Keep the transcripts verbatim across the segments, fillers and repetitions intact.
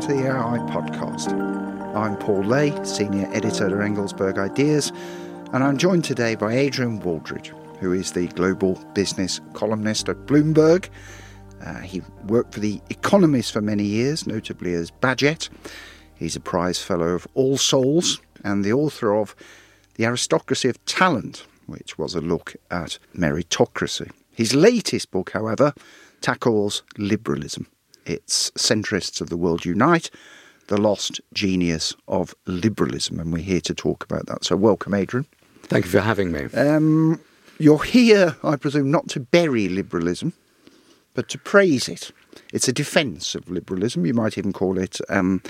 to the A I Podcast. I'm Paul Lay, Senior Editor at Engelsberg Ideas, and I'm joined today by Adrian Wooldridge, who is the global business columnist at Bloomberg. Uh, he worked for The Economist for many years, notably as Bagehot. He's a prize fellow of All Souls and the author of The Aristocracy of Talent, which was a look at meritocracy. His latest book, however, tackles liberalism. It's Centrists of the World Unite, the lost genius of liberalism, and we're here to talk about that. So welcome, Adrian. Thank you for having me. Um, you're here, I presume, not to bury liberalism, but to praise it. It's a defence of liberalism. You might even call it um,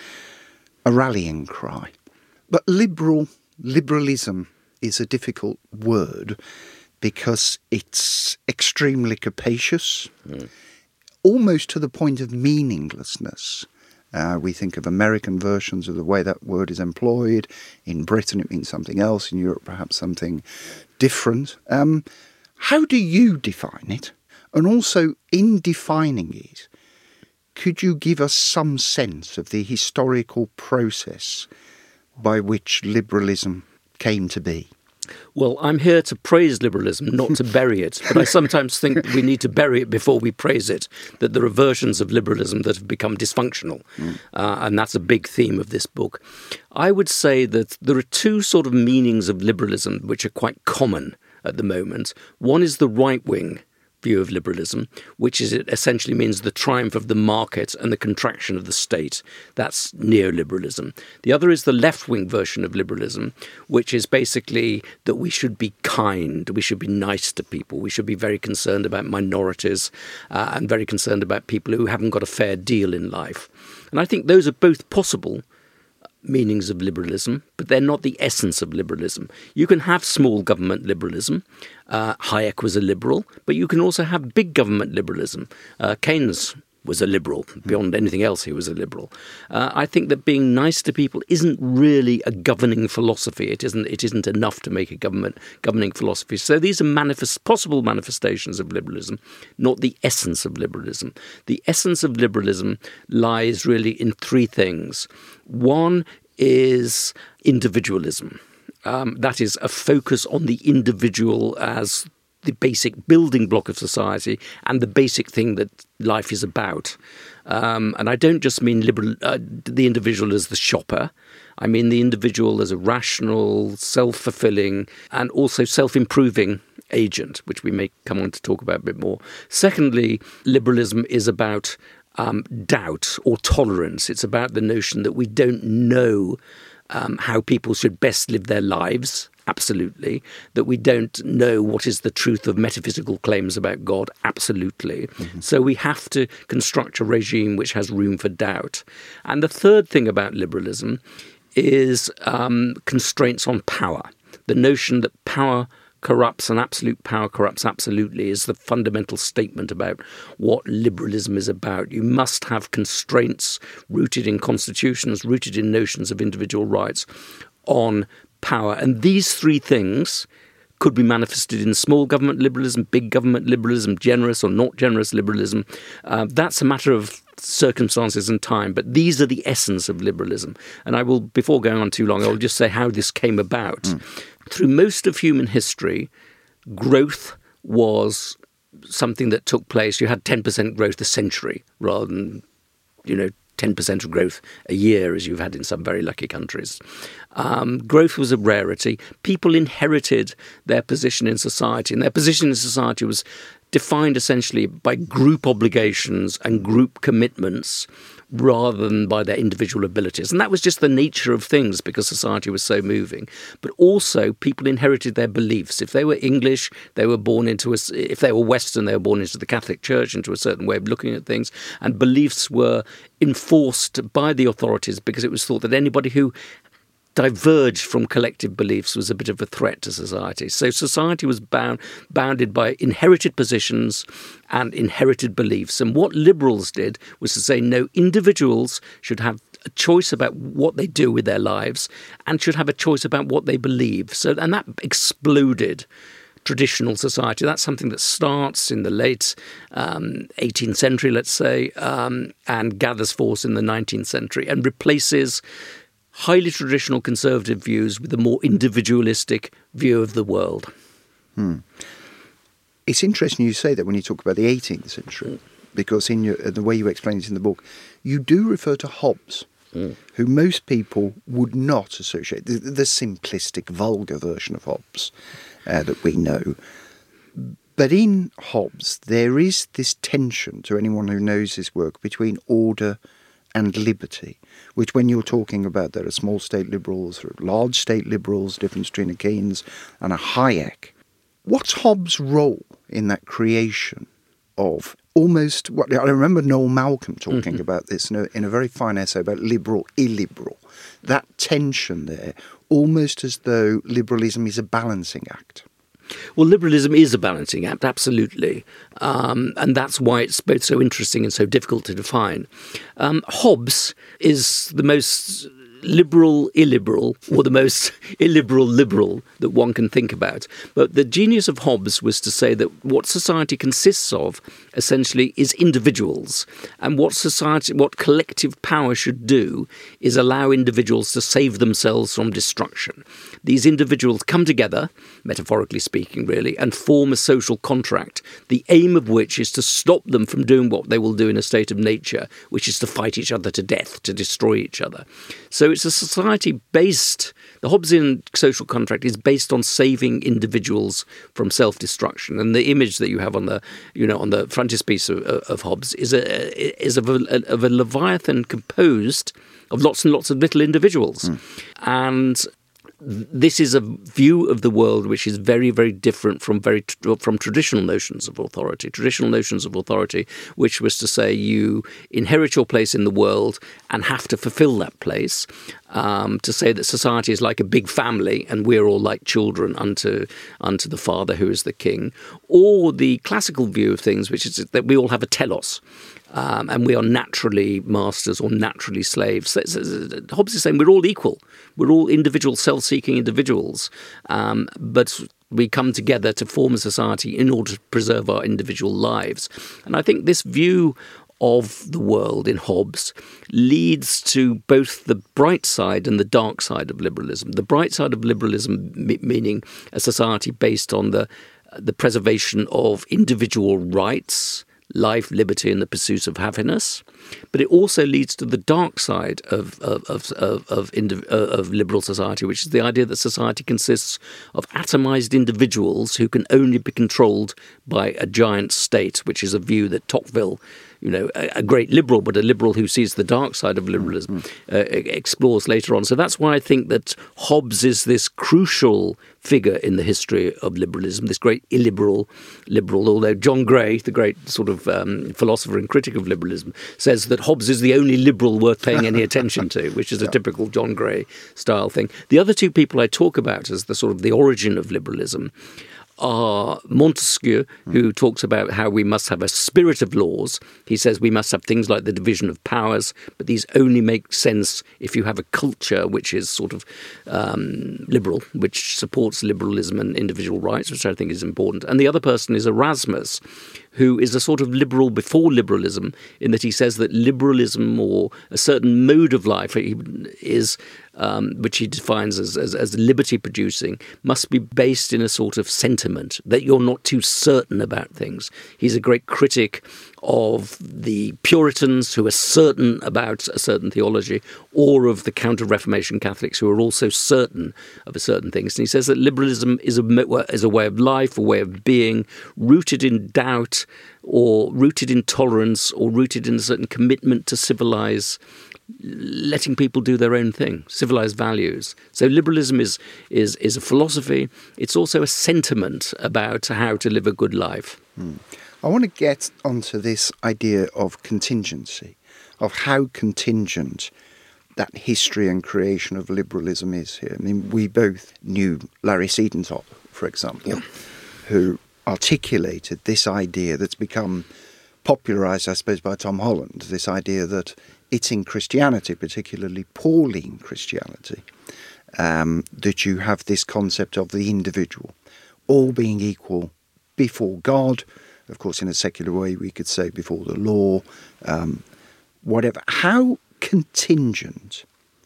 a rallying cry. But liberal, liberalism is a difficult word because it's extremely capacious, mm. almost to the point of meaninglessness. Uh, we think of American versions of the way that word is employed. In Britain, it means something else. In Europe, perhaps something different. Um, how do you define it? And also, in defining it, could you give us some sense of the historical process by which liberalism came to be? Well, I'm here to praise liberalism, not to bury it. But I sometimes think we need to bury it before we praise it, that there are versions of liberalism that have become dysfunctional. Mm. Uh, and that's a big theme of this book. I would say that there are two sort of meanings of liberalism which are quite common at the moment. One is the right-wing view of liberalism, which is it essentially means the triumph of the market and the contraction of the state. That's neoliberalism. The other is the left-wing version of liberalism, which is basically that we should be kind, we should be nice to people, we should be very concerned about minorities uh, and very concerned about people who haven't got a fair deal in life. And I think those are both possible meanings of liberalism, but they're not the essence of liberalism. You can have small government liberalism. Uh, Hayek was a liberal, but you can also have big government liberalism. Uh, Keynes was a liberal. Beyond anything else, he was a liberal. Uh, I think that being nice to people isn't really a governing philosophy. It isn't. It isn't enough to make a government governing philosophy. So these are manifest, possible manifestations of liberalism, not the essence of liberalism. The essence of liberalism lies really in three things. One is individualism. Um, that is a focus on the individual as the basic building block of society and the basic thing that life is about. Um, and I don't just mean liberal, uh, the individual as the shopper. I mean the individual as a rational, self-fulfilling and also self-improving agent, which we may come on to talk about a bit more. Secondly, liberalism is about um, doubt or tolerance. It's about the notion that we don't know um, how people should best live their lives. Absolutely. That we don't know what is the truth of metaphysical claims about God. Absolutely. Mm-hmm. So we have to construct a regime which has room for doubt. And the third thing about liberalism is um, constraints on power. The notion that power corrupts and absolute power corrupts absolutely is the fundamental statement about what liberalism is about. You must have constraints rooted in constitutions, rooted in notions of individual rights on power. And these three things could be manifested in small government liberalism, big government liberalism, generous or not generous liberalism. Uh, that's a matter of circumstances and time, but these are the essence of liberalism. And I will, before going on too long, I will just say how this came about. Mm. Through most of human history, growth was something that took place. You had ten percent growth a century rather than, you know, ten percent of growth a year, as you've had in some very lucky countries. Um, growth was a rarity. People inherited their position in society, and their position in society was defined essentially by group obligations and group commitments rather than by their individual abilities. And that was just the nature of things because society was so moving. But also people inherited their beliefs. If they were English, they were born into a, if they were Western, they were born into the Catholic Church, into a certain way of looking at things. And beliefs were enforced by the authorities because it was thought that anybody who diverged from collective beliefs was a bit of a threat to society. So society was bound, bounded by inherited positions and inherited beliefs. And what liberals did was to say, no, individuals should have a choice about what they do with their lives and should have a choice about what they believe. So, and that exploded traditional society. That's something that starts in the late um, eighteenth century, let's say, um, and gathers force in the nineteenth century and replaces highly traditional conservative views with a more individualistic view of the world. Hmm. It's interesting you say that when you talk about the eighteenth century, because in your, the way you explain it in the book, you do refer to Hobbes, mm. who most people would not associate, the, the simplistic, vulgar version of Hobbes uh, that we know. But in Hobbes, there is this tension, to anyone who knows his work, between order and liberty, which when you're talking about there are small state liberals, there are large state liberals, difference between a Keynes and a Hayek. What's Hobbes' role in that creation of almost, what I remember Noel Malcolm talking mm-hmm. about this in a, in a very fine essay about liberal, illiberal, that tension there, almost as though liberalism is a balancing act. Well, liberalism is a balancing act, absolutely. Um, and that's why it's both so interesting and so difficult to define. Um, Hobbes is the most liberal illiberal, or the most illiberal liberal that one can think about. But the genius of Hobbes was to say that what society consists of essentially is individuals, and what society, what collective power should do is allow individuals to save themselves from destruction. These individuals come together, metaphorically speaking really, and form a social contract, the aim of which is to stop them from doing what they will do in a state of nature, which is to fight each other to death, to destroy each other. So it's a society based, the Hobbesian social contract is based on saving individuals from self-destruction. And the image that you have on the, you know, on the frontispiece of, of Hobbes is a is of a, of a Leviathan composed of lots and lots of little individuals. Mm. And this is a view of the world which is very, very different from very from traditional notions of authority. Traditional notions of authority, which was to say you inherit your place in the world and have to fulfill that place. Um, to say that society is like a big family and we're all like children unto unto the father who is the king, or the classical view of things, which is that we all have a telos. Um, and we are naturally masters or naturally slaves. So, so, so, Hobbes is saying we're all equal. We're all individual, self-seeking individuals, um, but we come together to form a society in order to preserve our individual lives. And I think this view of the world in Hobbes leads to both the bright side and the dark side of liberalism. The bright side of liberalism m- meaning a society based on the the preservation of individual rights, life, liberty, and the pursuit of happiness. But it also leads to the dark side of of of of, of, indiv- of liberal society, which is the idea that society consists of atomized individuals who can only be controlled by a giant state, which is a view that Tocqueville, you know, a, a great liberal, but a liberal who sees the dark side of liberalism, mm-hmm. uh, explores later on. So that's why I think that Hobbes is this crucial figure in the history of liberalism, this great illiberal liberal, although John Gray, the great sort of um, philosopher and critic of liberalism, says that Hobbes is the only liberal worth paying any attention to, which is a yeah. typical John Gray style thing. The other two people I talk about as the sort of the origin of liberalism are Montesquieu, who talks about how we must have a spirit of laws. He says we must have things like the division of powers, but these only make sense if you have a culture which is sort of um, liberal, which supports liberalism and individual rights, which I think is important. And the other person is Erasmus, who is a sort of liberal before liberalism, in that he says that liberalism, or a certain mode of life, is um, which he defines as, as, as liberty-producing, must be based in a sort of sentiment, that you're not too certain about things. He's a great critic of the Puritans, who are certain about a certain theology, or of the Counter-Reformation Catholics, who are also certain of a certain things. And he says that liberalism is a, is a way of life, a way of being, rooted in doubt, or rooted in tolerance, or rooted in a certain commitment to civilize, letting people do their own thing, civilized values. So liberalism is is is a philosophy. It's also a sentiment about how to live a good life. Hmm. I want to get onto this idea of contingency, of how contingent that history and creation of liberalism is here. I mean, we both knew Larry Siedentop, for example, yeah. who articulated this idea that's become popularized, I suppose, by Tom Holland, this idea that it's in Christianity, particularly Pauline Christianity, um, that you have this concept of the individual. all being equal before God. Of course, in a secular way, we could say before the law, um, whatever. How contingent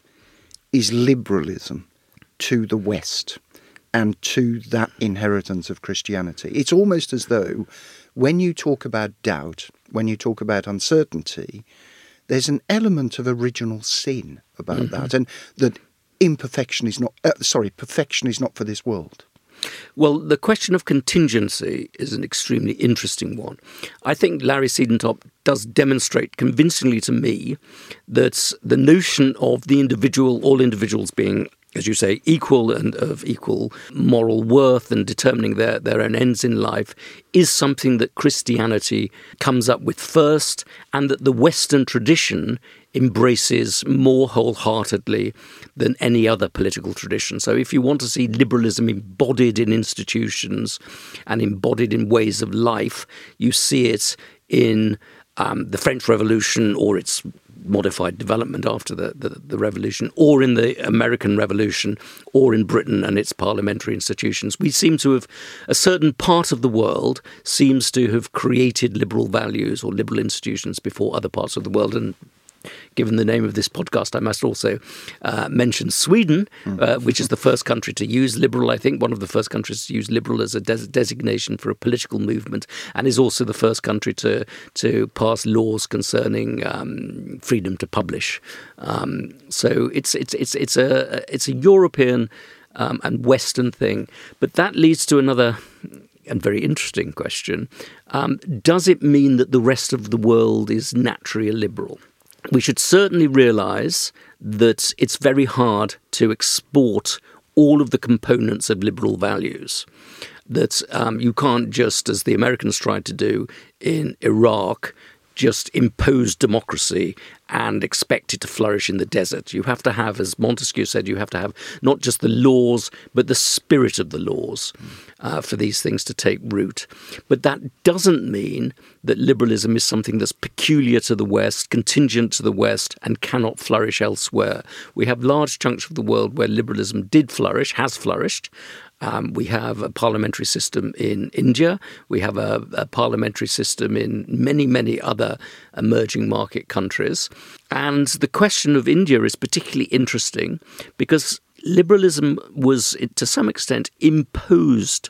is liberalism to the West and to that inheritance of Christianity? It's almost as though when you talk about doubt, when you talk about uncertainty, there's an element of original sin about mm-hmm. that, and that imperfection is not, uh, sorry, perfection is not for this world. Well, the question of contingency is an extremely interesting one. I think Larry Siedentop does demonstrate convincingly to me that the notion of the individual, all individuals being, as you say, equal and of equal moral worth and determining their, their own ends in life is something that Christianity comes up with first, and that the Western tradition embraces more wholeheartedly than any other political tradition. So if you want to see liberalism embodied in institutions and embodied in ways of life, you see it in um, the French Revolution or its modified development after the, the, the revolution, or in the American Revolution, or in Britain and its parliamentary institutions. We seem to have, a certain part of the world seems to have created liberal values or liberal institutions before other parts of the world. And given the name of this podcast, I must also uh, mention Sweden, uh, which is the first country to use liberal, I think, one of the first countries to use liberal as a des- designation for a political movement, and is also the first country to to pass laws concerning um, freedom to publish. Um, so it's it's it's it's a it's a European um, and Western thing, but that leads to another and very interesting question: um, does it mean that the rest of the world is naturally liberal? We should certainly realise that it's very hard to export all of the components of liberal values. That um, you can't just, as the Americans tried to do in Iraq, just impose democracy and expect it to flourish in the desert. You have to have, as Montesquieu said, you have to have not just the laws, but the spirit of the laws uh, for these things to take root. But that doesn't mean that liberalism is something that's peculiar to the West, contingent to the West, and cannot flourish elsewhere. We have large chunks of the world where liberalism did flourish, has flourished. Um, we have a parliamentary system in India. We have a, a parliamentary system in many, many other emerging market countries. And the question of India is particularly interesting because liberalism was, to some extent, imposed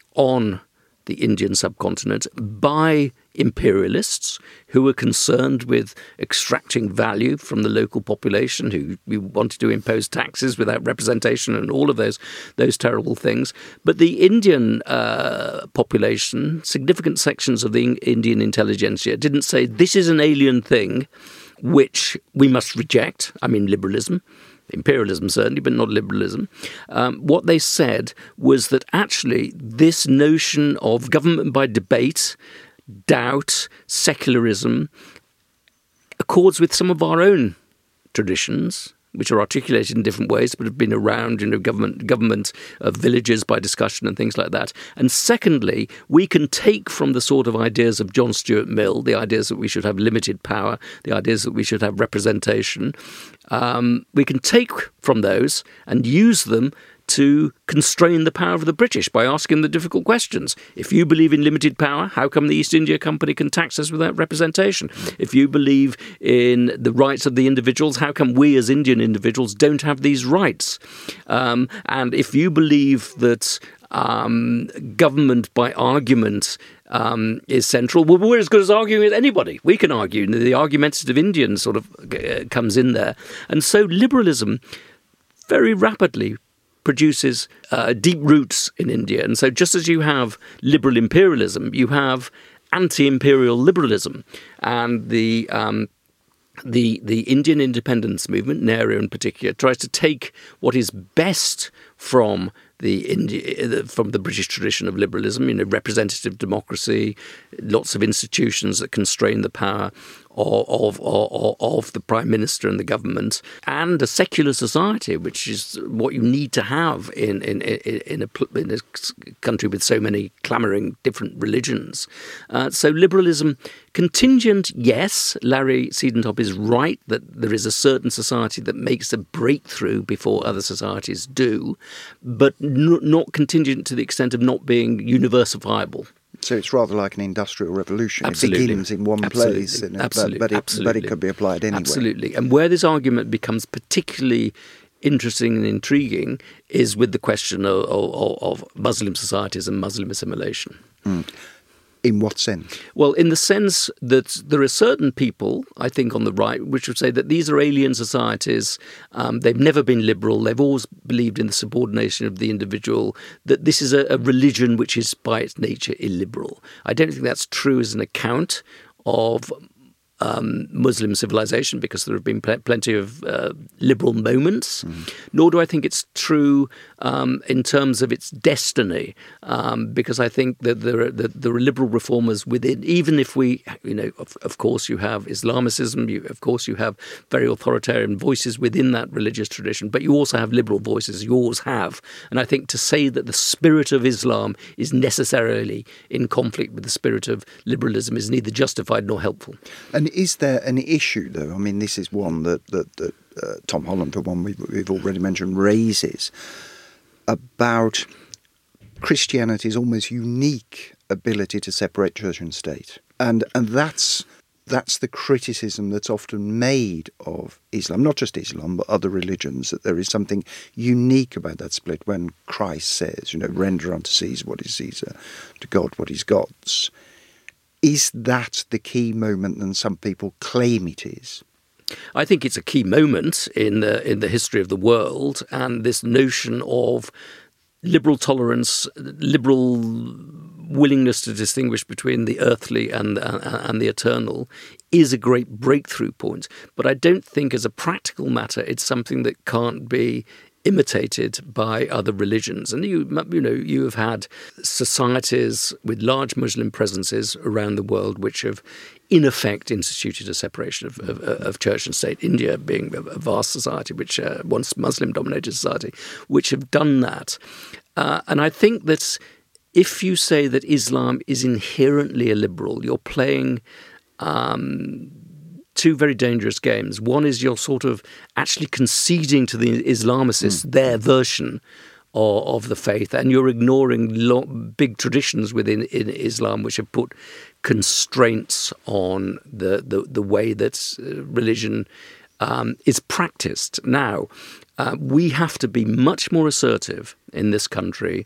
on the Indian subcontinent by imperialists who were concerned with extracting value from the local population, who wanted to impose taxes without representation and all of those those terrible things. But the Indian uh, population, significant sections of the Indian intelligentsia, didn't say this is an alien thing which we must reject. I mean, liberalism. Imperialism certainly, but not liberalism. Um, what they said was that actually this notion of government by debate, doubt, secularism accords with some of our own traditions, which are articulated in different ways, but have been around, you know, government government of villages by discussion and things like that. And secondly, we can take from the sort of ideas of John Stuart Mill, the ideas that we should have limited power, the ideas that we should have representation, um, we can take from those and use them to constrain the power of the British by asking the difficult questions. If you believe in limited power, how come the East India Company can tax us without representation? If you believe in the rights of the individuals, how come we as Indian individuals don't have these rights? Um, and if you believe that um, government by argument um, is central, well, we're as good as arguing with anybody. We can argue. The argumentative Indian sort of uh, comes in there. And so liberalism very rapidly produces uh, deep roots in India. And so just as you have liberal imperialism, you have anti-imperial liberalism. And the um, the the Indian independence movement, Nehru in particular, tries to take what is best from the India, from the British tradition of liberalism, you know, representative democracy, lots of institutions that constrain the power of, of, of, of the Prime Minister and the government, and a secular society, which is what you need to have in, in, in, a, in a country with so many clamouring different religions. Uh, so liberalism, contingent, yes, Larry Siedentop is right that there is a certain society that makes a breakthrough before other societies do, but n- not contingent to the extent of not being universifiable. So it's rather like an industrial revolution. Absolutely. It begins in one Absolutely. place, and it, Absolutely. but, but, it, Absolutely. but it could be applied anywhere. Absolutely. And where this argument becomes particularly interesting and intriguing is with the question of, of, of Muslim societies and Muslim assimilation. Mm. In what sense? Well, in the sense that there are certain people, I think, on the right, which would say that these are alien societies. Um, they've never been liberal. They've always believed in the subordination of the individual, that this is a, a religion which is by its nature illiberal. I don't think that's true as an account of Um, Muslim civilization, because there have been pl- plenty of uh, liberal moments, mm. nor do I think it's true um, in terms of its destiny, um, because I think that there are, that there are liberal reformers within, even if we, you know, of, of course you have Islamicism, you, of course you have very authoritarian voices within that religious tradition, but you also have liberal voices, you always have. And I think to say that the spirit of Islam is necessarily in conflict with the spirit of liberalism is neither justified nor helpful. And is there an issue, though? I mean, this is one that, that, that uh, Tom Holland, for one we've, we've already mentioned, raises about Christianity's almost unique ability to separate church and state. And and that's that's the criticism that's often made of Islam, not just Islam, but other religions, that there is something unique about that split when Christ says, you know, render unto Caesar what is Caesar, to God what is God's. Is that the key moment than some people claim it is? I think it's a key moment in the in the history of the world, and this notion of liberal tolerance, liberal willingness to distinguish between the earthly and uh, and the eternal is a great breakthrough point. But I don't think as a practical matter it's something that can't be imitated by other religions. And you you know, you have had societies with large Muslim presences around the world which have in effect instituted a separation of, of, of church and state. India being a vast society, which uh, once Muslim-dominated society, which have done that. Uh, and I think that if you say that Islam is inherently illiberal, you're playing Um, two very dangerous games. One is you're sort of actually conceding to the Islamicists mm. their version of, of the faith, and you're ignoring lo- big traditions within in Islam which have put constraints on the, the, the way that religion um, is practiced. Now, uh, we have to be much more assertive in this country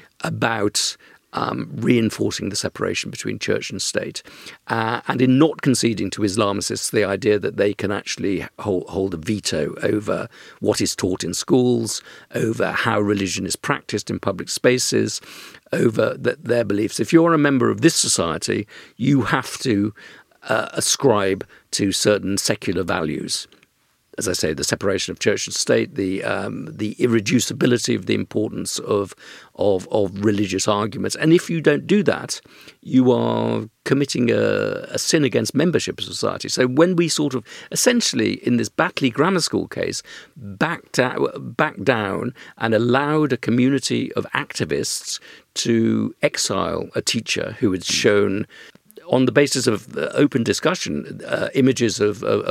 about Um, reinforcing the separation between church and state, uh, and in not conceding to Islamicists the idea that they can actually hold, hold a veto over what is taught in schools, over how religion is practiced in public spaces, over the, their beliefs. If you're a member of this society, you have to uh, ascribe to certain secular values. As I say, the separation of church and state, the um, the irreducibility of the importance of, of of religious arguments. And if you don't do that, you are committing a, a sin against membership of society. So when we sort of essentially, in this Batley Grammar School case, backed down, backed down and allowed a community of activists to exile a teacher who had shown, on the basis of open discussion, uh, images of, of,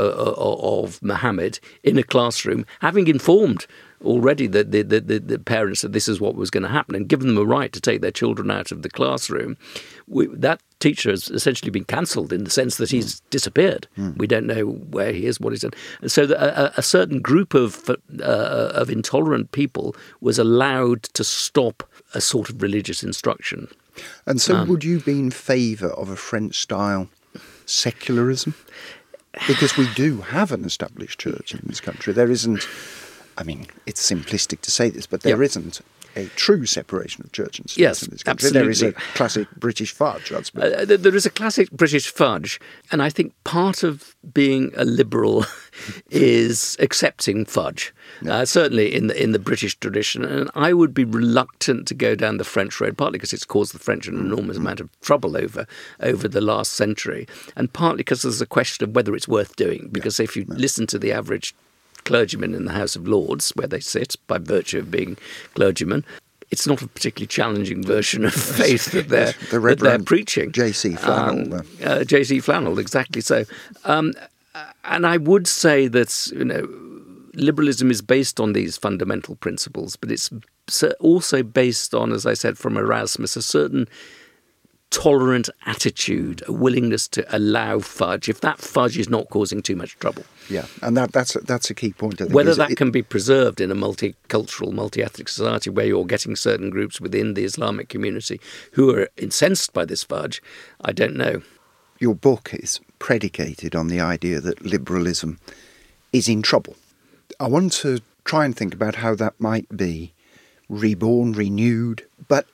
of Muhammad in a classroom, having informed already the, the, the, the parents that this is what was going to happen and given them a right to take their children out of the classroom, we, that teacher has essentially been cancelled in the sense that he's mm. disappeared. Mm. We don't know where he is, what he's done. And so the, a, a certain group of, uh, of intolerant people was allowed to stop a sort of religious instruction. And so um, would you be in favour of a French-style secularism? Because we do have an established church in this country. There isn't, I mean, it's simplistic to say this, but there yeah. isn't a true separation of church and state yes, in this country. Absolutely. There is a classic British fudge, I suppose. Uh, there is a classic British fudge, and I think part of being a liberal is accepting fudge. Yeah. Uh, certainly in the in the British tradition, and I would be reluctant to go down the French road, partly because it's caused the French an enormous mm-hmm. amount of trouble over over the last century, and partly because there's a question of whether it's worth doing. Because yeah. if you yeah. listen to the average clergyman in the House of Lords, where they sit by virtue of being clergymen, it's not a particularly challenging version of faith that they're, the that they're preaching. J C Flannel. Um, uh, J C Flannel, exactly so. Um, and I would say that, you know, liberalism is based on these fundamental principles, but it's also based on, as I said, from Erasmus, a certain tolerant attitude, a willingness to allow fudge, if that fudge is not causing too much trouble. Yeah, and that, that's, a, that's a key point, I think. Whether that it, can be preserved in a multicultural, multi-ethnic society where you're getting certain groups within the Islamic community who are incensed by this fudge, I don't know. Your book is predicated on the idea that liberalism is in trouble. I want to try and think about how that might be reborn, renewed, but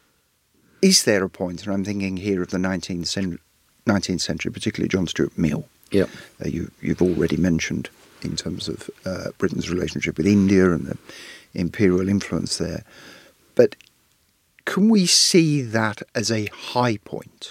is there a point, and I'm thinking here of the nineteenth century, particularly John Stuart Mill, yeah. uh, you, you've already mentioned in terms of uh, Britain's relationship with India and the imperial influence there. But can we see that as a high point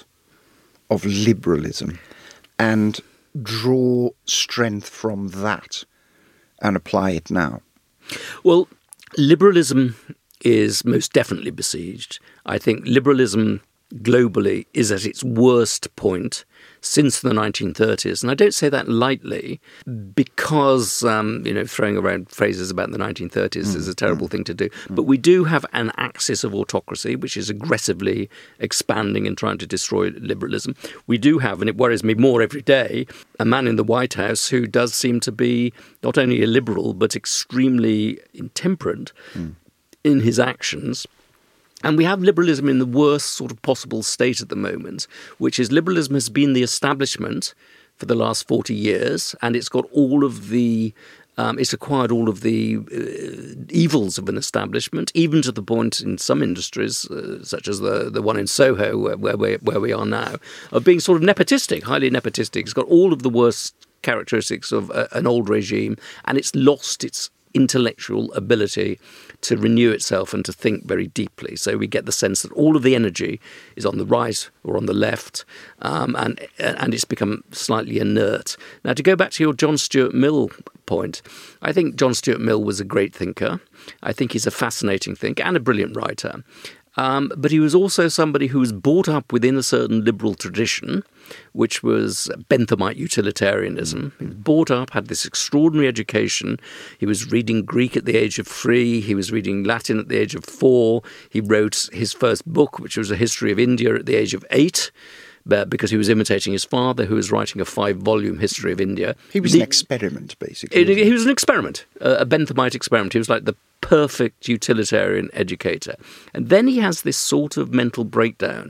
of liberalism and draw strength from that and apply it now? Well, liberalism is most definitely besieged. I think liberalism globally is at its worst point since the nineteen thirties. And I don't say that lightly because, um, you know, throwing around phrases about the nineteen thirties mm. is a terrible mm. thing to do. Mm. But we do have an axis of autocracy which is aggressively expanding and trying to destroy liberalism. We do have, and it worries me more every day, a man in the White House who does seem to be not only a liberal but extremely intemperate mm. in his actions. And we have liberalism in the worst sort of possible state at the moment, which is liberalism has been the establishment for the last forty years, and it's got all of the, um, it's acquired all of the uh, evils of an establishment, even to the point in some industries, uh, such as the, the one in Soho, where, where, we, where we are now, of being sort of nepotistic, highly nepotistic. It's got all of the worst characteristics of a, an old regime, and it's lost its intellectual ability to renew itself and to think very deeply. So we get the sense that all of the energy is on the right or on the left, um, and and it's become slightly inert. Now, to go back to your John Stuart Mill point, I think John Stuart Mill was a great thinker. I think he's a fascinating thinker and a brilliant writer. Um, but he was also somebody who was brought up within a certain liberal tradition, which was Benthamite utilitarianism. He was brought up, had this extraordinary education. He was reading Greek at the age of three. He was reading Latin at the age of four. He wrote his first book, which was a history of India, at the age of eight. But because he was imitating his father, who was writing a five-volume history of India. He was the, an experiment, basically. It, he was an experiment, a Benthamite experiment. He was like the perfect utilitarian educator. And then he has this sort of mental breakdown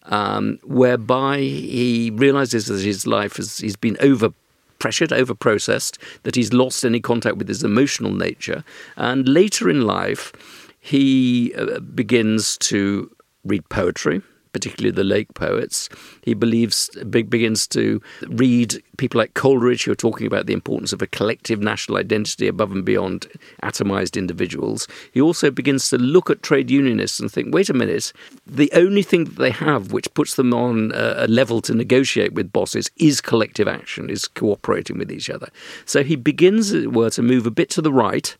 um, whereby he realizes that his life has he's been over-pressured, over-processed, that he's lost any contact with his emotional nature. And later in life, he uh, begins to read poetry, particularly the Lake poets. He believes, begins to read people like Coleridge, who are talking about the importance of a collective national identity above and beyond atomized individuals. He also begins to look at trade unionists and think, wait a minute, the only thing that they have which puts them on a level to negotiate with bosses is collective action, is cooperating with each other. So he begins, as it were, to move a bit to the right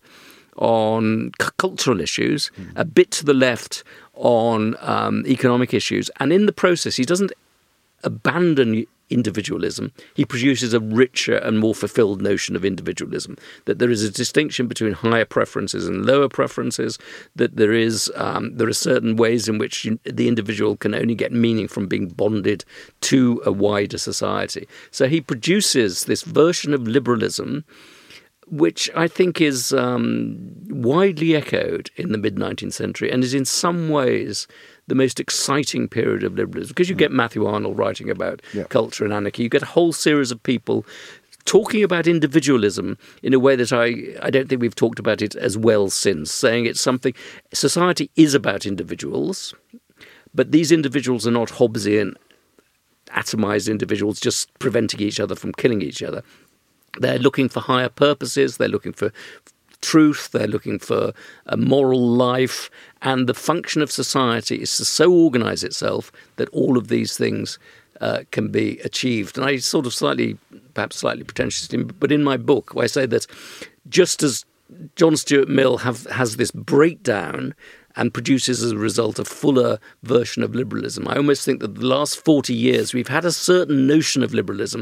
on c- cultural issues, mm. a bit to the left on um, economic issues. And in the process, he doesn't abandon individualism. He produces a richer and more fulfilled notion of individualism, that there is a distinction between higher preferences and lower preferences, that there is um, there are certain ways in which you, the individual can only get meaning from being bonded to a wider society. So he produces this version of liberalism which I think is um, widely echoed in the mid-nineteenth century and is in some ways the most exciting period of liberalism. Because you get Matthew Arnold writing about yeah. culture and anarchy. You get a whole series of people talking about individualism in a way that I, I don't think we've talked about it as well since, saying it's something, society is about individuals, but these individuals are not Hobbesian, atomized individuals just preventing each other from killing each other. They're looking for higher purposes, they're looking for truth, they're looking for a moral life, and the function of society is to so organise itself that all of these things uh, can be achieved. And I sort of slightly, perhaps slightly pretentious, but in my book, I say that just as John Stuart Mill have, has this breakdown and produces as a result a fuller version of liberalism, I almost think that the last forty years we've had a certain notion of liberalism,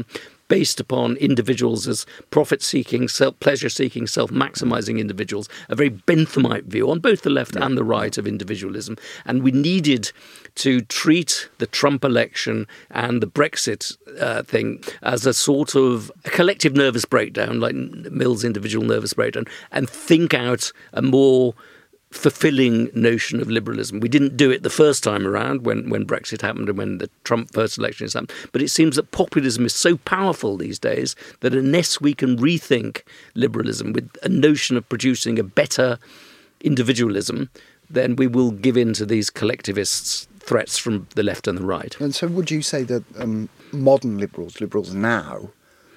based upon individuals as profit-seeking, self pleasure-seeking, self-maximizing individuals, a very Benthamite view on both the left yeah. and the right of individualism. And we needed to treat the Trump election and the Brexit uh, thing as a sort of a collective nervous breakdown, like Mill's individual nervous breakdown, and think out a more fulfilling notion of liberalism. We didn't do it the first time around when, when Brexit happened and when the Trump first election happened, but it seems that populism is so powerful these days that unless we can rethink liberalism with a notion of producing a better individualism, then we will give in to these collectivists' threats from the left and the right. And so would you say that um, modern liberals, liberals now,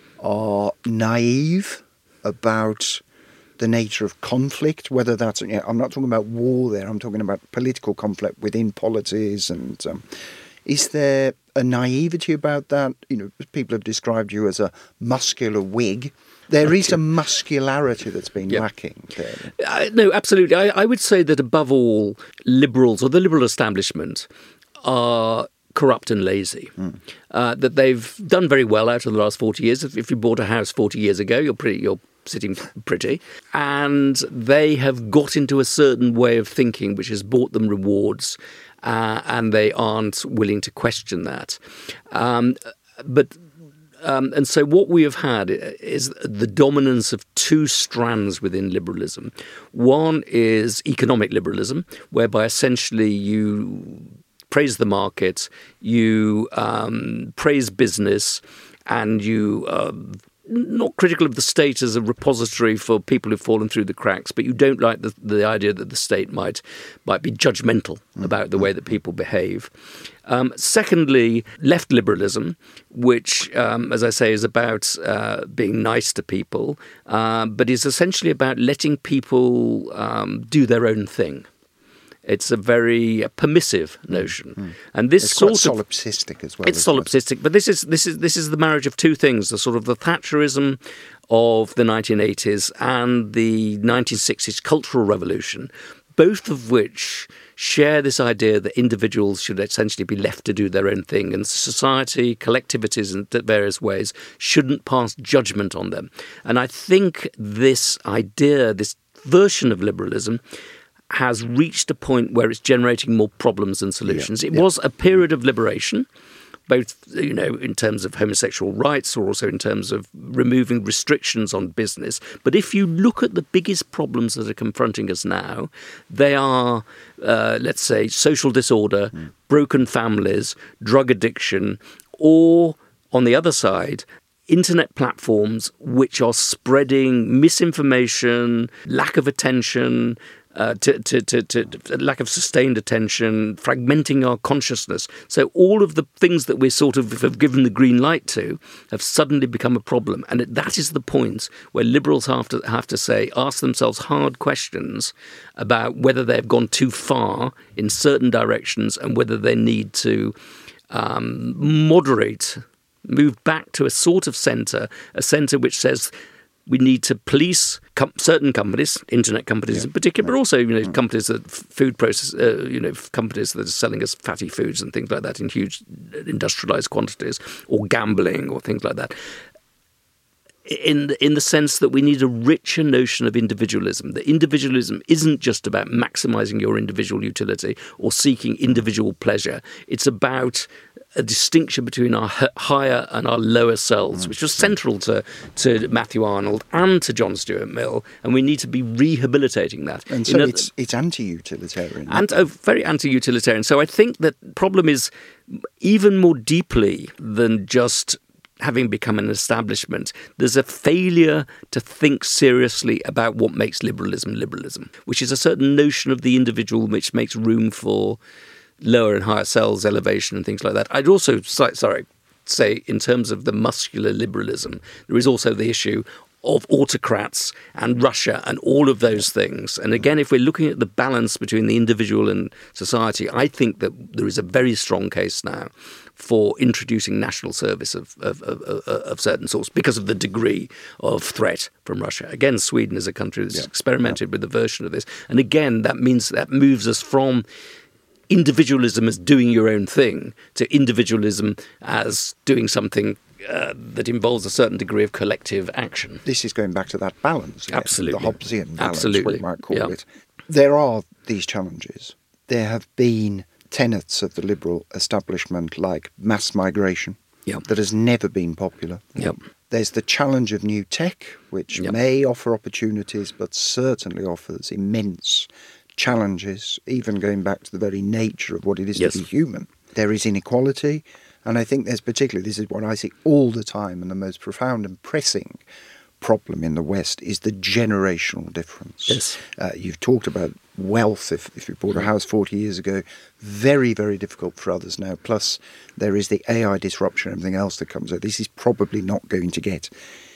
are naive about the nature of conflict, whether that's, you know, I'm not talking about war there, I'm talking about political conflict within polities, and um, is there a naivety about that? You know, people have described you as a muscular Whig. There is a muscularity that's been yep. lacking, clearly. Uh, no, absolutely. I, I would say that above all, liberals or the liberal establishment are corrupt and lazy. Mm. Uh, that they've done very well out of the last forty years. If, if you bought a house forty years ago, you're pretty, you're sitting pretty. And they have got into a certain way of thinking which has brought them rewards, uh, and they aren't willing to question that. Um, but um, and so what we have had is the dominance of two strands within liberalism. One is economic liberalism, whereby essentially you praise the market, you um, praise business, and you uh, not critical of the state as a repository for people who've fallen through the cracks, but you don't like the, the idea that the state might might be judgmental mm. about the way that people behave. Um, secondly, left liberalism, which, um, as I say, is about uh, being nice to people, uh, but is essentially about letting people um, do their own thing. It's a very permissive notion, mm. and this it's sort quite of solipsistic as well. It's solipsistic, it? but this is this is this is the marriage of two things: the sort of the Thatcherism of the nineteen eighties and the nineteen sixties cultural revolution, both of which share this idea that individuals should essentially be left to do their own thing, and society, collectivities in various ways, shouldn't pass judgment on them. And I think this idea, this version of liberalism, has reached a point where it's generating more problems than solutions. Yeah, it yeah. was a period of liberation, both, you know, in terms of homosexual rights or also in terms of removing restrictions on business. But if you look at the biggest problems that are confronting us now, they are, uh, let's say, social disorder, mm. broken families, drug addiction, or, on the other side, internet platforms which are spreading misinformation, lack of attention, Uh, to, to, to, to lack of sustained attention, fragmenting our consciousness. So all of the things that we sort of have given the green light to have suddenly become a problem. And that is the point where liberals have to have to say, ask themselves hard questions about whether they've gone too far in certain directions and whether they need to um, moderate, move back to a sort of centre, a centre which says, we need to police com- certain companies, internet companies yeah. in particular, but also, you know, mm. companies that food process, uh, you know, companies that are selling us fatty foods and things like that in huge industrialized quantities, or gambling or things like that. In the, in the sense that we need a richer notion of individualism. That individualism isn't just about maximizing your individual utility or seeking individual pleasure. It's about a distinction between our higher and our lower selves, which was central to, to Matthew Arnold and to John Stuart Mill, and we need to be rehabilitating that. And so In it's, a, it's anti-utilitarian. And oh, very anti-utilitarian. So I think that the problem is even more deeply than just having become an establishment, there's a failure to think seriously about what makes liberalism liberalism, which is a certain notion of the individual which makes room for lower and higher cells, elevation and things like that. I'd also, sorry, say in terms of the muscular liberalism, there is also the issue of autocrats and Russia and all of those things. And again, if we're looking at the balance between the individual and society, I think that there is a very strong case now for introducing national service of, of, of, of certain sorts because of the degree of threat from Russia. Again, Sweden is a country that's yeah. experimented yeah. with a version of this. And again, that means that moves us from individualism as doing your own thing to individualism as doing something uh, that involves a certain degree of collective action. This is going back to that balance. Yeah? Absolutely. The Hobbesian balance, Absolutely. what you might call Yeah. it. There are these challenges. There have been tenets of the liberal establishment like mass migration Yep. that has never been popular. Yep. There's the challenge of new tech, which Yep. may offer opportunities, but certainly offers immense challenges, even going back to the very nature of what it is Yes. to be human. There is inequality, and I think there's particularly, this is what I see all the time, and the most profound and pressing problem in the West is the generational difference. Yes. Uh, you've talked about wealth. If, if you bought a house forty years ago, very, very difficult for others now. Plus, there is the A I disruption and everything else that comes out. This is probably not going to get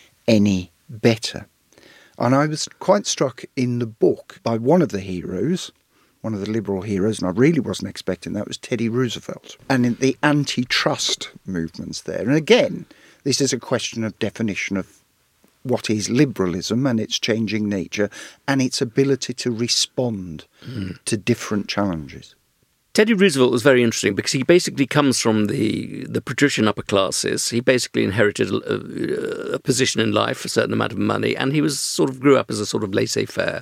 any better. And I was quite struck in the book by one of the heroes, one of the liberal heroes, and I really wasn't expecting that, was Teddy Roosevelt. And in the antitrust movements there. And again, this is a question of definition of what is liberalism and its changing nature and its ability to respond mm. to different challenges. Teddy Roosevelt was very interesting because he basically comes from the, the patrician upper classes. He basically inherited a, a position in life, a certain amount of money, and he was sort of grew up as a sort of laissez-faire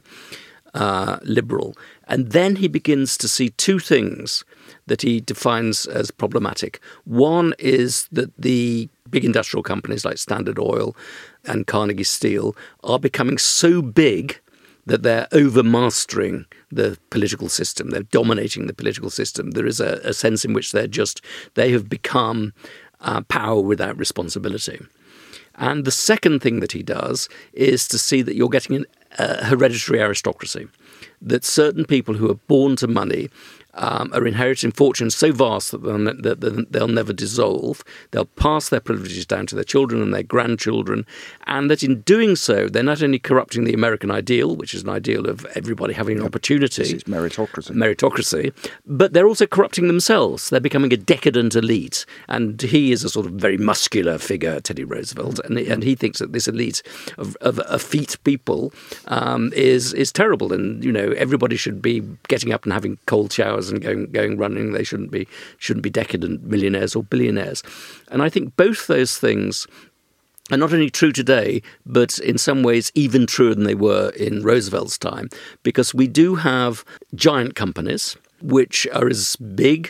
uh, liberal. And then he begins to see two things that he defines as problematic. One is that the big industrial companies like Standard Oil and Carnegie Steel are becoming so big that they're overmastering the political system. They're dominating the political system. There is a, a sense in which they're just, they have become uh, power without responsibility. And the second thing that he does is to see that you're getting an, a hereditary aristocracy, that certain people who are born to money Um, are inheriting fortunes so vast that they'll, ne- that they'll never dissolve. They'll pass their privileges down to their children and their grandchildren, and that in doing so, they're not only corrupting the American ideal, which is an ideal of everybody having an opportunity. This is meritocracy. Meritocracy. But they're also corrupting themselves. They're becoming a decadent elite. And he is a sort of very muscular figure, Teddy Roosevelt, and, and he thinks that this elite of, of effete people um, is, is terrible. And, you know, everybody should be getting up and having cold showers and going going running. They shouldn't be shouldn't be decadent millionaires or billionaires. And I think both those things are not only true today, but in some ways even truer than they were in Roosevelt's time, because we do have giant companies which are as big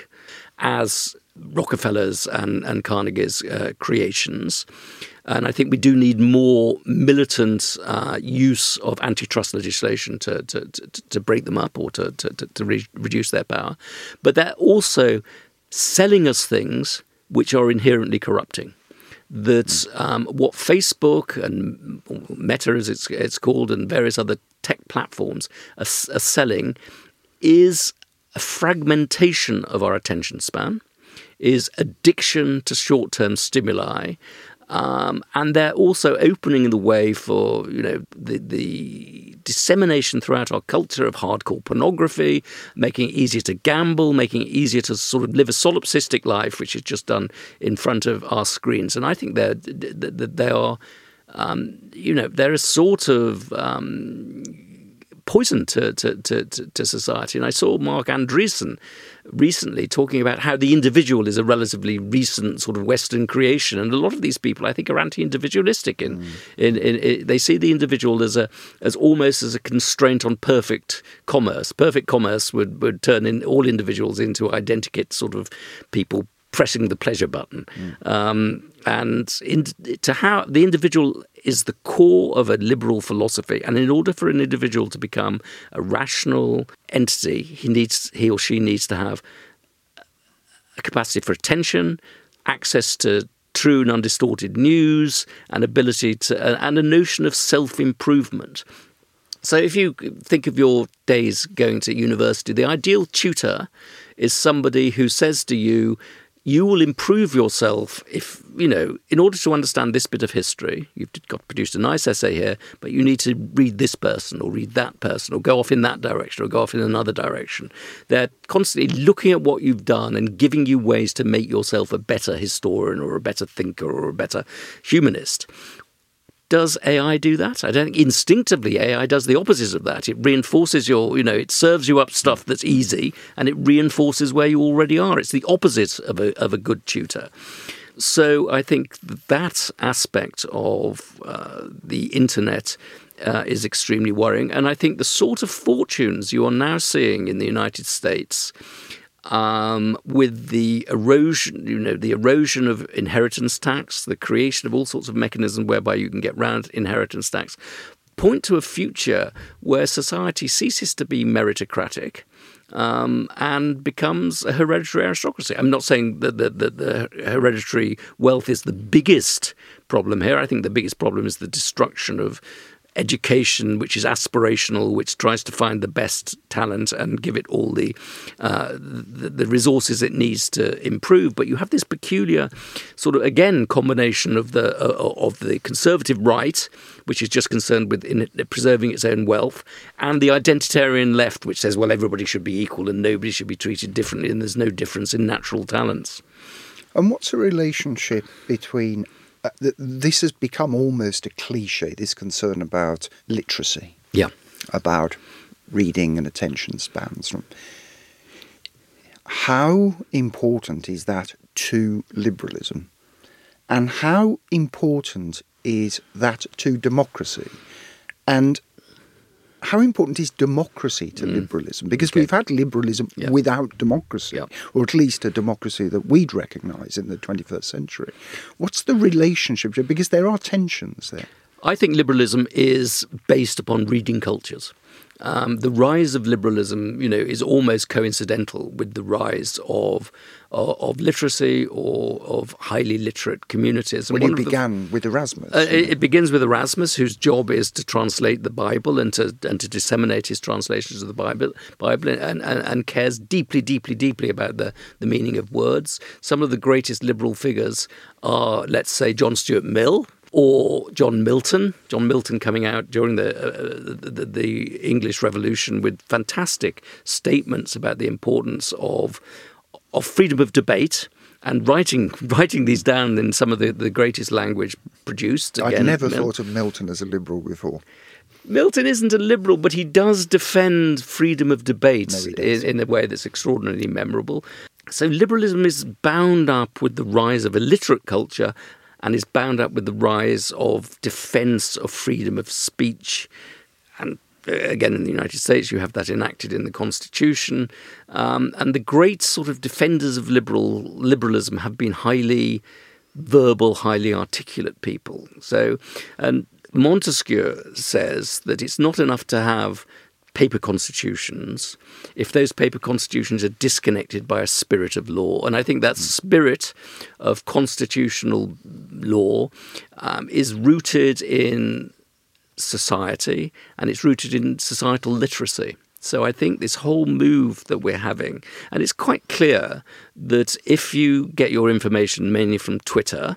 as Rockefeller's and, and Carnegie's uh, creations. And I think we do need more militant uh, use of antitrust legislation to to, to, to break them up or to, to, to re- reduce their power. But they're also selling us things which are inherently corrupting. That um, what Facebook and Meta, as it's, it's called, and various other tech platforms are, are selling is a fragmentation of our attention span, is addiction to short-term stimuli, um, and they're also opening the way for, you know, the, the dissemination throughout our culture of hardcore pornography, making it easier to gamble, making it easier to sort of live a solipsistic life, which is just done in front of our screens. And I think they're they are, um, you know, they're a sort of um, poison to, to, to, to society. And I saw Mark Andreessen recently talking about how the individual is a relatively recent sort of Western creation. And a lot of these people, I think, are anti-individualistic. In, mm. in, in, in, they see the individual as a as almost as a constraint on perfect commerce. Perfect commerce would, would turn in all individuals into identikit sort of people pressing the pleasure button. Mm. Um, and in, to how the individual is the core of a liberal philosophy. And in order for an individual to become a rational entity, he needs he or she needs to have a capacity for attention, access to true and undistorted news, and ability to and a notion of self-improvement. So if you think of your days going to university, the ideal tutor is somebody who says to you, you will improve yourself if, you know, in order to understand this bit of history, you've got produced a nice essay here, but you need to read this person or read that person or go off in that direction or go off in another direction. They're constantly looking at what you've done and giving you ways to make yourself a better historian or a better thinker or a better humanist. Does A I do that? I don't think instinctively A I does the opposite of that. It reinforces your, you know, it serves you up stuff that's easy and it reinforces where you already are. It's the opposite of a, of a good tutor. So I think that aspect of uh, the internet uh, is extremely worrying. And I think the sort of fortunes you are now seeing in the United States um, with the erosion, you know, the erosion of inheritance tax, the creation of all sorts of mechanisms whereby you can get round inheritance tax, point to a future where society ceases to be meritocratic um, and becomes a hereditary aristocracy. I'm not saying that the, the, the hereditary wealth is the biggest problem here. I think the biggest problem is the destruction of education, which is aspirational, which tries to find the best talent and give it all the, uh, the the resources it needs to improve. But you have this peculiar sort of, again, combination of the uh, of the conservative right, which is just concerned with in preserving its own wealth, and the identitarian left, which says, well, everybody should be equal and nobody should be treated differently, and there's no difference in natural talents. And what's the relationship between Uh, th- this has become almost a cliche, this concern about literacy, yeah, about reading and attention spans. How important is that to liberalism? And how important is that to democracy? And how important is democracy to mm. liberalism? Because okay. we've had liberalism yeah. without democracy, yeah. or at least a democracy that we'd recognise in the twenty-first century. What's the relationship? Because there are tensions there. I think liberalism is based upon reading cultures. Um, the rise of liberalism, you know, is almost coincidental with the rise of of, of literacy or of highly literate communities. Well, it began the, with Erasmus. Uh, it, it begins with Erasmus, whose job is to translate the Bible and to and to disseminate his translations of the Bible, Bible, and, and, and cares deeply, deeply, deeply about the, the meaning of words. Some of the greatest liberal figures are, let's say, John Stuart Mill, or John Milton, John Milton coming out during the, uh, the the English Revolution with fantastic statements about the importance of of freedom of debate and writing writing these down in some of the, the greatest language produced. Again, I'd never Mil- thought of Milton as a liberal before. Milton isn't a liberal, but he does defend freedom of debate no, in, in a way that's extraordinarily memorable. So liberalism is bound up with the rise of a literate culture and is bound up with the rise of defence of freedom of speech. And again, in the United States, you have that enacted in the Constitution. Um, and the great sort of defenders of liberal liberalism have been highly verbal, highly articulate people. So, and Montesquieu says that it's not enough to have paper constitutions if those paper constitutions are disconnected by a spirit of law. And I think that spirit of constitutional law um, is rooted in society, and it's rooted in societal literacy. So I think this whole move that we're having, and it's quite clear that if you get your information mainly from Twitter,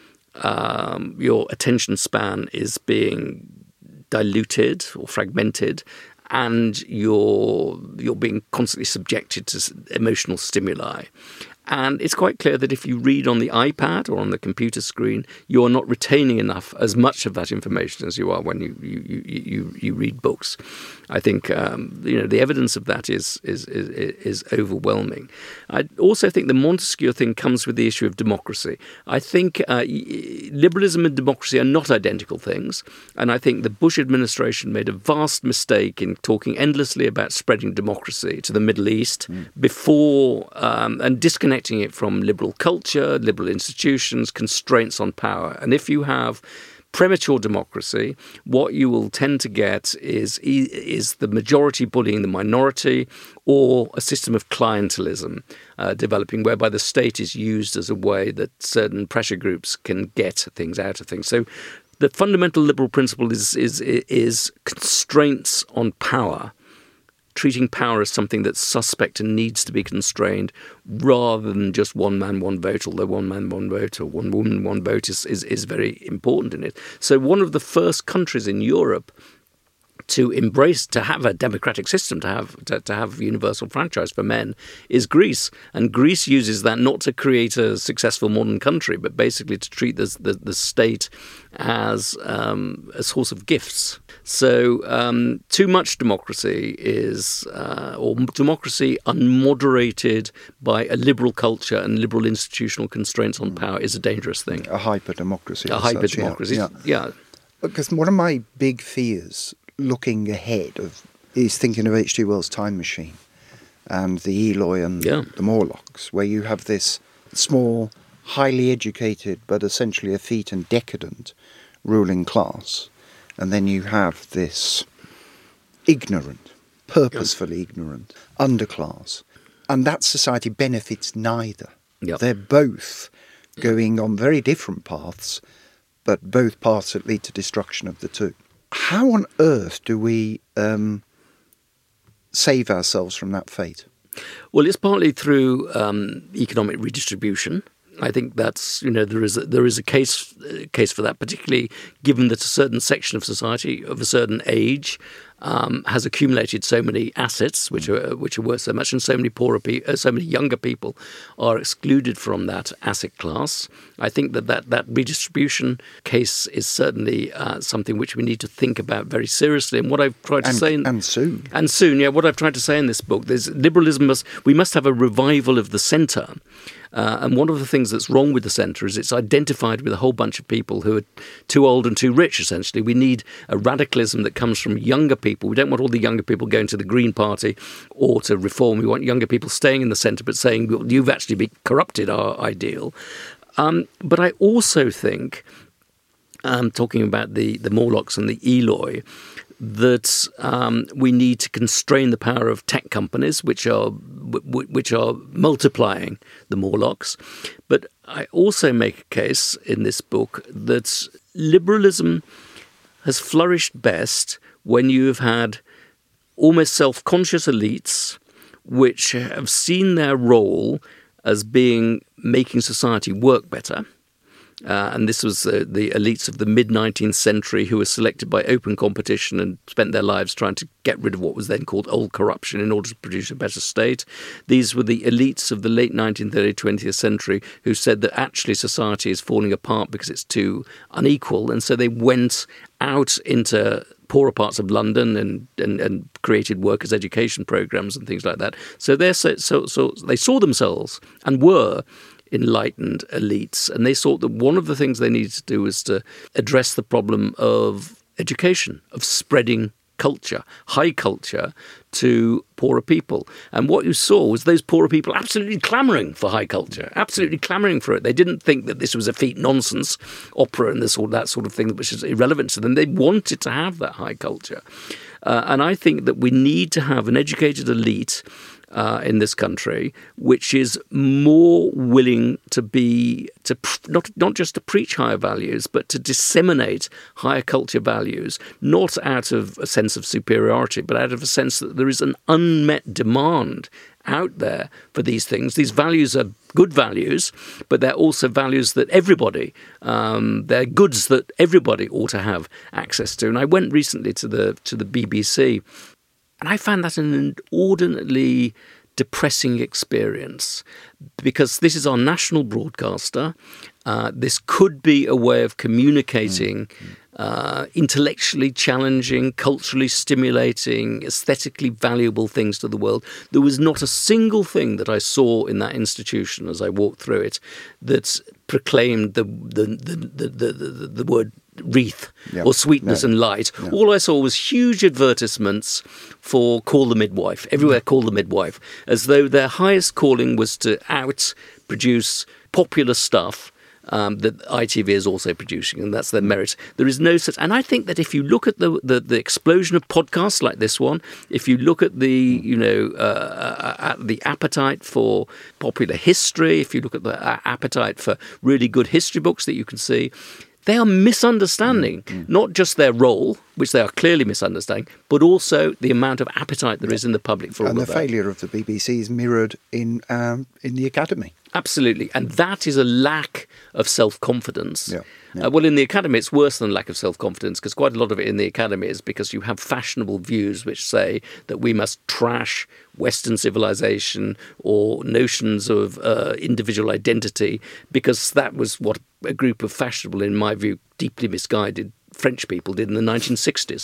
um, your attention span is being diluted or fragmented, and you're you're being constantly subjected to emotional stimuli. And it's quite clear that if you read on the iPad or on the computer screen, you're not retaining enough, as much of that information as you are when you you you, you, you read books. I think um, you know the evidence of that is is is, is overwhelming. I also think the Montesquieu thing comes with the issue of democracy. I think uh, liberalism and democracy are not identical things, and I think the Bush administration made a vast mistake in talking endlessly about spreading democracy to the Middle East mm. before um, and disconnecting it from liberal culture, liberal institutions, constraints on power. And if you have premature democracy, what you will tend to get is is the majority bullying the minority, or a system of clientelism uh, developing, whereby the state is used as a way that certain pressure groups can get things out of things. So the fundamental liberal principle is is is constraints on power, treating power as something that's suspect and needs to be constrained, rather than just one man, one vote, although one man, one vote, or one woman, one vote is, is, is very important in it. So one of the first countries in Europe to embrace, to have a democratic system, to have to, to have universal franchise for men, is Greece. And Greece uses that not to create a successful modern country, but basically to treat the, the, the state as um, a source of gifts. So um, too much democracy is, uh, or democracy unmoderated by a liberal culture and liberal institutional constraints on power is a dangerous thing. A hyper-democracy. A hyper-democracy, yeah. yeah. Because one of my big fears looking ahead of is thinking of H G Wells' Time Machine and the Eloi and yeah. the Morlocks, where you have this small, highly educated but essentially effete and decadent ruling class, and then you have this ignorant, purposefully yeah. ignorant underclass, and that society benefits neither. Yeah. They're both going on very different paths, but both paths that lead to destruction of the two. How on earth do we um, save ourselves from that fate? Well, it's partly through um, economic redistribution. I think that's, you know, there is a, there is a case uh, case for that, particularly given that a certain section of society of a certain age um, has accumulated so many assets, which are which are worth so much, and so many poorer people, uh, so many younger people are excluded from that asset class. I think that that, that redistribution case is certainly uh, something which we need to think about very seriously. And what I've tried to and, say, in, and soon, and soon, yeah, what I've tried to say in this book, there's liberalism must we must have a revival of the centre. Uh, and one of the things that's wrong with the centre is it's identified with a whole bunch of people who are too old and too rich, essentially. We need a radicalism that comes from younger people. We don't want all the younger people going to the Green Party or to Reform. We want younger people staying in the centre but saying, well, you've actually be corrupted our ideal. Um, but I also think, um, talking about the, the Morlocks and the Eloi, that um, we need to constrain the power of tech companies, which are w- which are multiplying the Morlocks. But I also make a case in this book that liberalism has flourished best when you have had almost self-conscious elites which have seen their role as being making society work better. Uh, and this was uh, the elites of the mid-nineteenth century who were selected by open competition and spent their lives trying to get rid of what was then called old corruption in order to produce a better state. These were the elites of the late nineteenth, early twentieth century who said that actually society is falling apart because it's too unequal. And so they went out into poorer parts of London and, and, and created workers' education programs and things like that. So, so, so, so they saw themselves and were enlightened elites, and they thought that one of the things they needed to do was to address the problem of education, of spreading culture, high culture, to poorer people. And what you saw was those poorer people absolutely clamouring for high culture, absolutely clamouring for it. They didn't think that this was effete nonsense opera and this or that sort of thing which is irrelevant to them. They wanted to have that high culture. Uh, and I think that we need to have an educated elite Uh, in this country, which is more willing to be to not not just to preach higher values, but to disseminate higher culture values, not out of a sense of superiority, but out of a sense that there is an unmet demand out there for these things. These values are good values, but they're also values that everybody, um, they're goods that everybody ought to have access to. And I went recently to the to the B B C. And I found that an inordinately depressing experience because this is our national broadcaster. Uh, this could be a way of communicating uh, intellectually challenging, culturally stimulating, aesthetically valuable things to the world. There was not a single thing that I saw in that institution as I walked through it that proclaimed the the the the, the, the, the word wreath yeah. or sweetness no. and light. No. All I saw was huge advertisements for Call the Midwife. Everywhere Call the Midwife, as though their highest calling was to out produce popular stuff Um, that I T V is also producing, and that's their merit. There is no such, and I think that if you look at the, the, the explosion of podcasts like this one, if you look at the you know uh, at the appetite for popular history, if you look at the appetite for really good history books that you can see, they are misunderstanding mm-hmm. not just their role, which they are clearly misunderstanding, but also the amount of appetite there is in the public for all and of the that. failure of the B B C is mirrored in um, in the Academy. Absolutely. And that is a lack of self-confidence. Yeah, yeah. Uh, well, in the academy, it's worse than lack of self-confidence, because quite a lot of it in the academy is because you have fashionable views which say that we must trash Western civilization or notions of uh, individual identity, because that was what a group of fashionable, in my view, deeply misguided French people did in the nineteen sixties.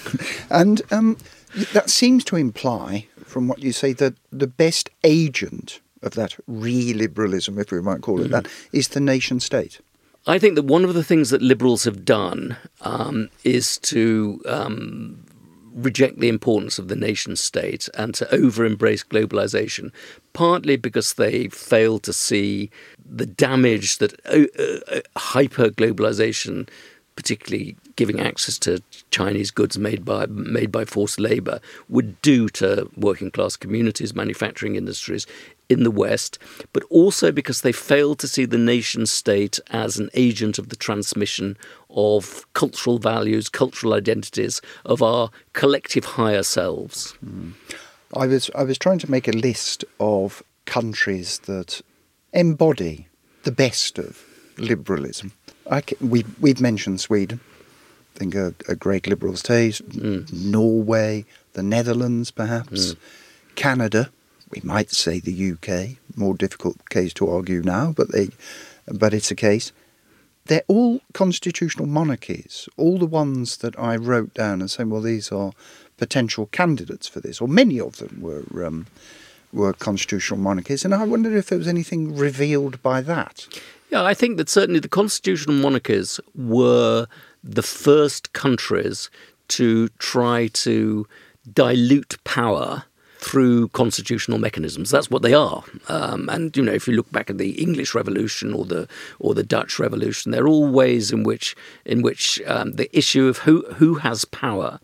And um, that seems to imply, from what you say, that the best agent of that re-liberalism, if we might call it mm-hmm. that, is the nation state. I think that one of the things that liberals have done um, is to um, reject the importance of the nation state and to over-embrace globalization, partly because they fail to see the damage that uh, uh, hyper-globalization, particularly giving access to Chinese goods made by made by forced labour, would do to working class communities, manufacturing industries in the West, but also because they failed to see the nation state as an agent of the transmission of cultural values, cultural identities of our collective higher selves. Mm. I was I was trying to make a list of countries that embody the best of liberalism. I can, we, we've mentioned Sweden, I think a, a great liberal state, mm. Norway, the Netherlands perhaps, mm. Canada, we might say the U K, more difficult case to argue now, but they, but it's a case. They're all constitutional monarchies, all the ones that I wrote down and saying, well, these are potential candidates for this, or many of them were um, were constitutional monarchies, and I wondered if there was anything revealed by that. Yeah, I think that certainly the constitutional monarchies were the first countries to try to dilute power through constitutional mechanisms. That's what they are. Um, and, you know, if you look back at the English Revolution or the or the Dutch Revolution, they're all ways in which in which um, the issue of who, who has power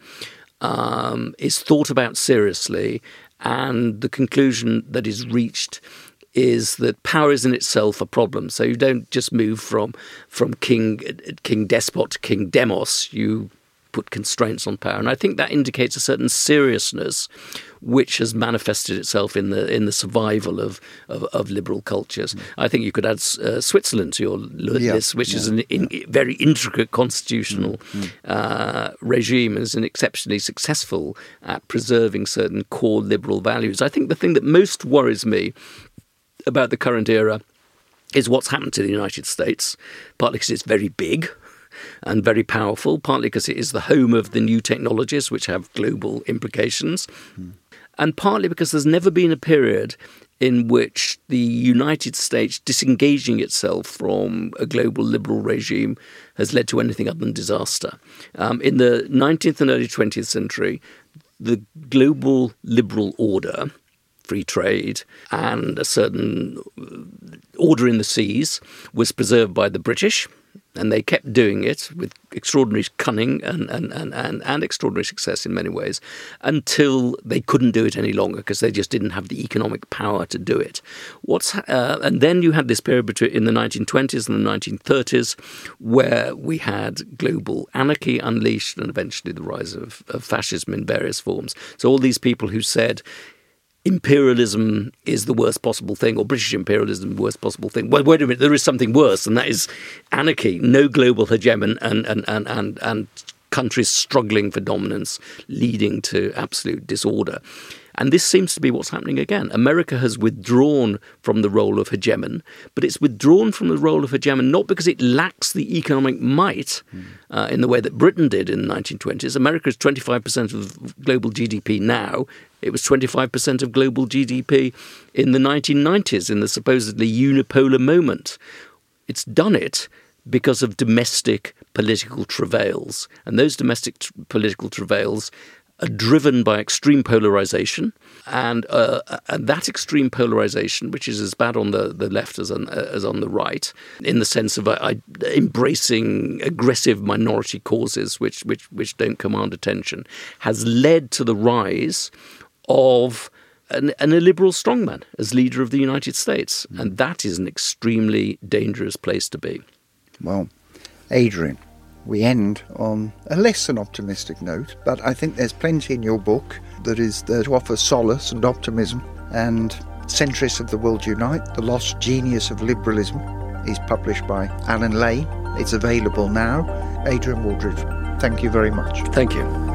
um, is thought about seriously, and the conclusion that is reached is that power is in itself a problem. So you don't just move from from king king despot to king demos. You put constraints on power, and I think that indicates a certain seriousness, which has manifested itself in the in the survival of of, of liberal cultures. Mm. I think you could add uh, Switzerland to your list, yeah, which yeah, is a in, yeah. very intricate constitutional mm. uh, regime, and is an exceptionally successful at preserving certain core liberal values. I think the thing that most worries me about the current era is what's happened to the United States, partly because it's very big and very powerful, partly because it is the home of the new technologies which have global implications, mm. and partly because there's never been a period in which the United States disengaging itself from a global liberal regime has led to anything other than disaster. Um, in the nineteenth and early twentieth century, the global liberal order, free trade, and a certain order in the seas was preserved by the British, and they kept doing it with extraordinary cunning and, and, and, and, and extraordinary success in many ways until they couldn't do it any longer because they just didn't have the economic power to do it. What's uh, and then you had this period between in the nineteen twenties and the nineteen thirties where we had global anarchy unleashed and eventually the rise of, of fascism in various forms. So all these people who said imperialism is the worst possible thing, or British imperialism is the worst possible thing. Well, wait a minute, there is something worse, and that is anarchy, no global hegemon, and and, and, and, and countries struggling for dominance, leading to absolute disorder. And this seems to be what's happening again. America has withdrawn from the role of hegemon, but it's withdrawn from the role of hegemon not because it lacks the economic might mm. uh, in the way that Britain did in the nineteen twenties. America is twenty-five percent of global G D P now. It was twenty-five percent of global G D P in the nineteen nineties, in the supposedly unipolar moment. It's done it because of domestic political travails. And those domestic t- political travails are driven by extreme polarization, and, uh, and that extreme polarization, which is as bad on the, the left as on, uh, as on the right, in the sense of uh, embracing aggressive minority causes which, which, which don't command attention, has led to the rise of an, an illiberal strongman as leader of the United States. Mm. And that is an extremely dangerous place to be. Well, Adrian, we end on a less than optimistic note, but I think there's plenty in your book that is there to offer solace and optimism. And Centrists of the World Unite, The Lost Genius of Liberalism, is published by Alan Lane. It's available now. Adrian Wooldridge, thank you very much. Thank you.